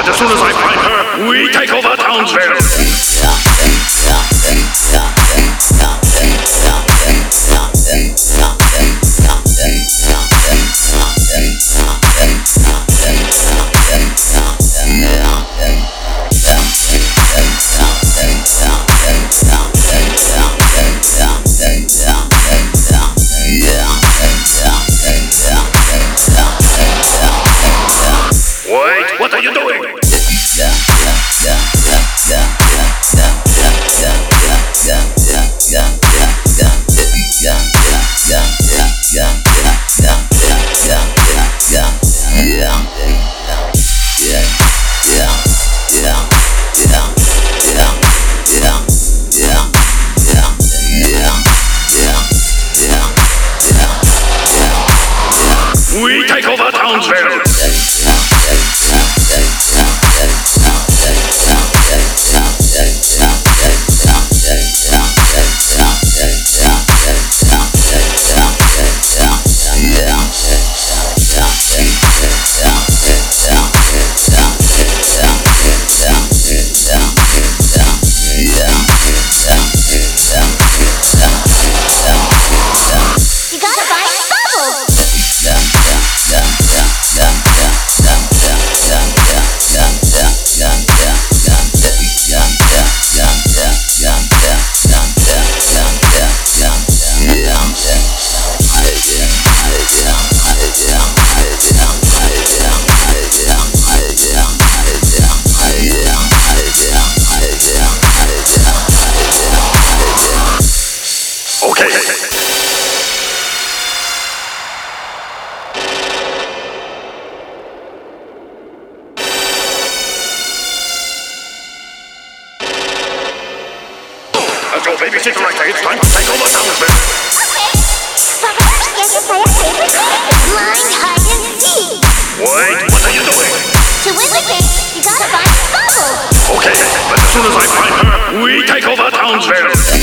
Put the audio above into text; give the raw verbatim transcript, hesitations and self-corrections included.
as soon as I find her, we take over Townsville. Wait, what are you doing? We take over Townsville. Okay. Let's go, babysitter. I say it's time to take over Townsville. Okay. But first, you have to play our favorite game, blind hide and seek. Wait, what are you doing? To win the game, you gotta find Bubbles. Okay, but as soon as I find her, we take over Townsville.